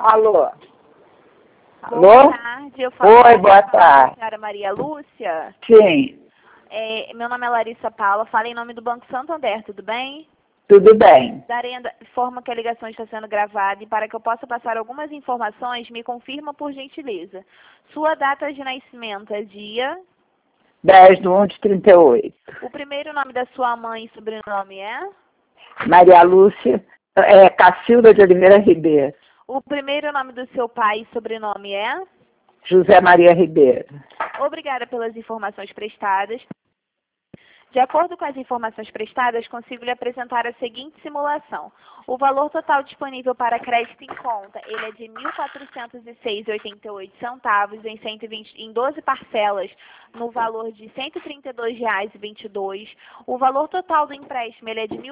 Alô? Boa Alô? tarde, eu falo Oi, com boa a tarde. senhora Maria Lúcia. Sim, Meu nome é Larissa Paula, falo em nome do Banco Santander, tudo bem? tudo bem. Informa que a ligação está sendo gravada e para que eu possa passar algumas informações, me confirma por gentileza. Sua data de nascimento é dia? 10/1/38. O primeiro nome da sua mãe e sobrenome é? Maria Lúcia, Cacilda de Oliveira Ribeiro. O primeiro nome do seu pai e sobrenome é? José Maria Ribeiro. Obrigada pelas informações prestadas. De acordo com as informações prestadas, consigo lhe apresentar a seguinte simulação. O valor total disponível para crédito em conta, ele é de R$ 1.406,88 em 12 parcelas, no valor de R$ 132,22. O valor total do empréstimo, ele é de R$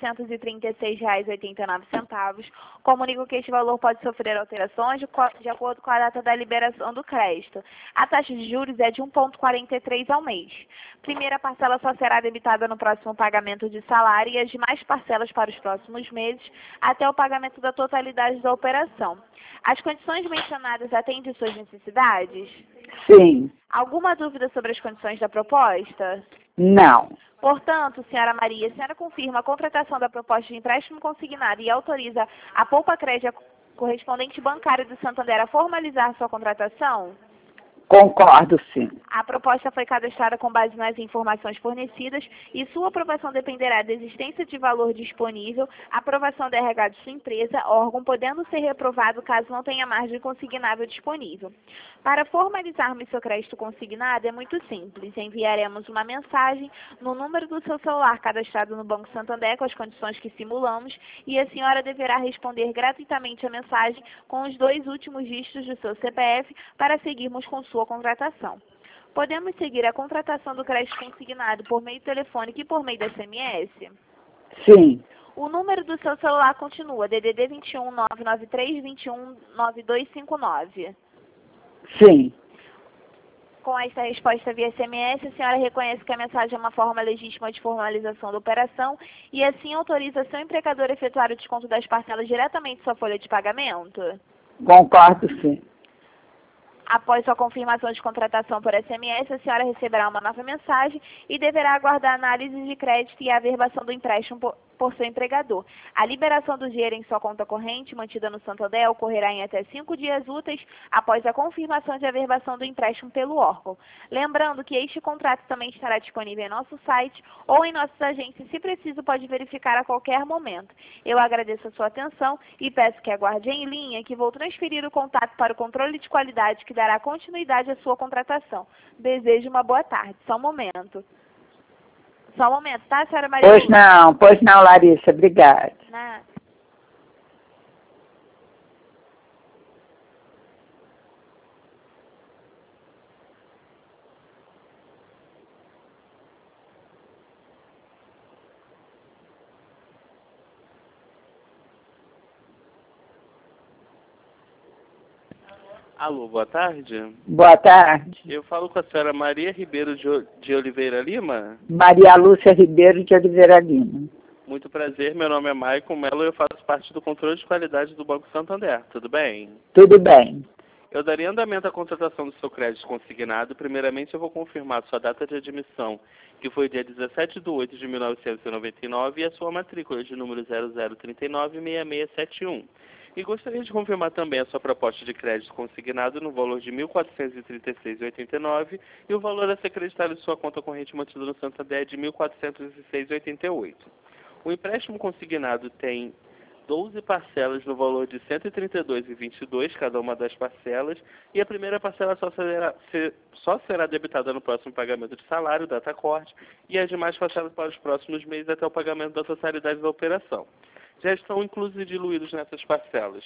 1.436,89. Comunico que este valor pode sofrer alterações de acordo com a data da liberação do crédito. A taxa de juros é de 1,43 ao mês. Primeira parcela só será debitada no próximo pagamento de salário e as demais parcelas para os próximos meses até o pagamento da totalidade da operação. As condições mencionadas atendem suas necessidades? Sim, Alguma dúvida sobre as condições da proposta? não. Portanto, senhora Maria, a senhora confirma a contratação da proposta de empréstimo consignado e autoriza a Poupa Crédito correspondente bancário do Santander a formalizar sua contratação? Concordo, sim. A proposta foi cadastrada com base nas informações fornecidas e sua aprovação dependerá da existência de valor disponível, aprovação da RH de sua empresa, órgão, podendo ser reprovado caso não tenha margem consignável disponível. Para formalizarmos seu crédito consignado é muito simples. Enviaremos uma mensagem no número do seu celular cadastrado no Banco Santander com as condições que simulamos e a senhora deverá responder gratuitamente a mensagem com os 2 últimos dígitos do seu CPF para seguirmos com sua contratação. Podemos seguir a contratação do crédito consignado por meio telefônico e por meio da SMS? Sim, O número do seu celular continua DDD 21 993 21 9259. sim. Com esta resposta via SMS, a senhora reconhece que a mensagem é uma forma legítima de formalização da operação e assim autoriza seu empregador a efetuar o desconto das parcelas diretamente em sua folha de pagamento? Concordo, sim. Após sua confirmação de contratação por SMS, a senhora receberá uma nova mensagem e deverá aguardar a análise de crédito e a averbação do empréstimo por seu empregador. A liberação do dinheiro em sua conta corrente, mantida no Santander, ocorrerá em até 5 dias úteis após a confirmação de averbação do empréstimo pelo órgão. Lembrando que este contrato também estará disponível em nosso site ou em nossas agências, se preciso, pode verificar a qualquer momento. Eu agradeço a sua atenção e peço que aguarde em linha que vou transferir o contato para o controle de qualidade que dará continuidade à sua contratação. Desejo uma boa tarde. Só um momento. Só um momento, tá, senhora Maria Lúcia? Pois não, Larissa, obrigada. Nada. Alô, boa tarde. Boa tarde. Eu falo com a senhora Maria Ribeiro de Oliveira Lima. Maria Lúcia Ribeiro de Oliveira Lima. Muito prazer, meu nome é Maicon Melo e eu faço parte do controle de qualidade do Banco Santander. Tudo bem? Tudo bem. Eu daria andamento à contratação do seu crédito consignado. Primeiramente, eu vou confirmar sua data de admissão, que foi dia 17/8/1999, e a sua matrícula de número 00396671. E gostaria de confirmar também a sua proposta de crédito consignado no valor de R$ 1.436,89 e o valor a ser acreditado em sua conta corrente mantida no Santander é de R$ 1.406,88. O empréstimo consignado tem 12 parcelas no valor de R$ 132,22 cada uma das parcelas, e a primeira parcela só será debitada no próximo pagamento de salário, data corte, e as demais parcelas para os próximos meses até o pagamento da totalidade da operação. Já estão inclusos e diluídos nessas parcelas.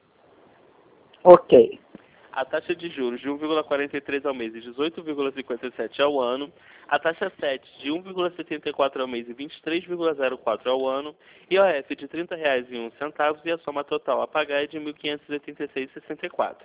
Ok. A taxa de juros de 1,43 ao mês e 18,57 ao ano, a taxa 7 de 1,74 ao mês e 23,04 ao ano, IOF de R$ 30,01 e a soma total a pagar é de R$ 1.586,64.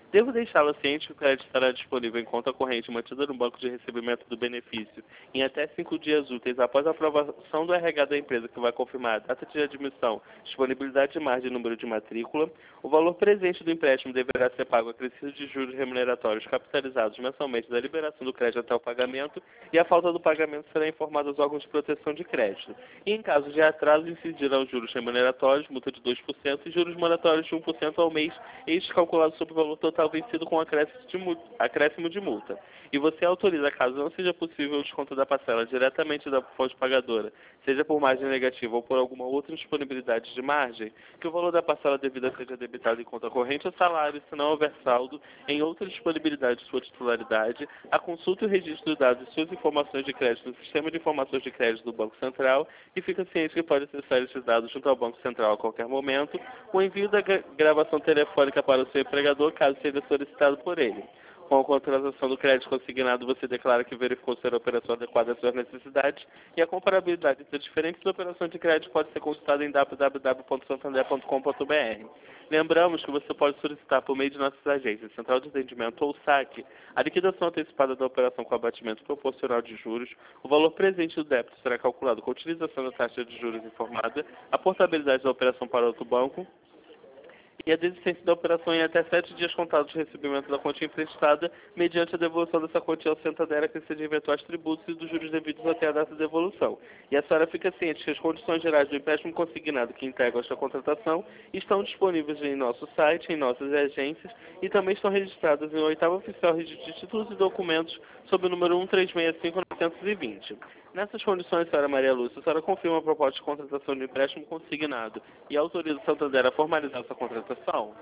Devo deixá-la ciente que o crédito estará disponível em conta corrente mantida no banco de recebimento do benefício em até 5 dias úteis após a aprovação do RH da empresa, que vai confirmar a data de admissão, disponibilidade de margem e número de matrícula. O valor presente do empréstimo deverá ser pago acrescido de juros remuneratórios capitalizados mensalmente da liberação do crédito até o pagamento, e a falta do pagamento será informada aos órgãos de proteção de crédito. E em caso de atraso, incidirão juros remuneratórios, multa de 2% e juros moratórios de 1% ao mês, estes calculados sobre o valor total vencido com acréscimo de multa. E você autoriza, caso não seja possível o desconto da parcela diretamente da fonte pagadora, seja por margem negativa ou por alguma outra disponibilidade de margem, que o valor da parcela devida seja debitado em conta corrente ou salário, se não houver saldo em outra disponibilidade de sua titularidade, a consulta e o registro de dados e suas informações de crédito no Sistema de Informações de Crédito do Banco Central, e fica ciente que pode acessar esses dados junto ao Banco Central a qualquer momento, o envio da gravação telefônica para o seu empregador, caso seja solicitado por ele. Com a contratação do crédito consignado, você declara que verificou ser a operação adequada às suas necessidades, e a comparabilidade entre diferentes operações de crédito pode ser consultada em www.santander.com.br. Lembramos que você pode solicitar por meio de nossas agências, Central de Atendimento ou SAC, a liquidação antecipada da operação com abatimento proporcional de juros. O valor presente do débito será calculado com a utilização da taxa de juros informada, a portabilidade da operação para outro banco, e a desistência da operação em até 7 dias contados de recebimento da quantia emprestada, mediante a devolução dessa quantia ao Santander, acrescido de eventuais tributos e dos juros devidos até a data de devolução. E a senhora fica ciente que as condições gerais do empréstimo consignado que integram esta contratação estão disponíveis em nosso site, em nossas agências, e também estão registradas em 8º Oficial Registro de Títulos e Documentos, sob o número 1365920. Nessas condições, senhora Maria Lúcia, a senhora confirma a proposta de contratação de empréstimo consignado e autoriza o Santander a formalizar essa contratação?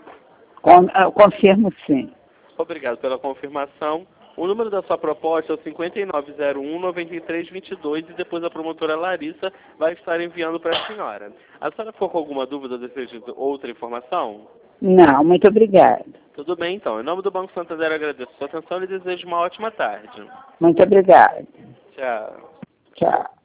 Confirmo sim. Obrigado pela confirmação. O número da sua proposta é o 5901-9322 e depois a promotora Larissa vai estar enviando para a senhora. A senhora ficou com alguma dúvida, deseja outra informação? Não, muito obrigada. Tudo bem, então. Em nome do Banco Santander, agradeço a sua atenção e desejo uma ótima tarde. Muito obrigada. Tchau. Tchau.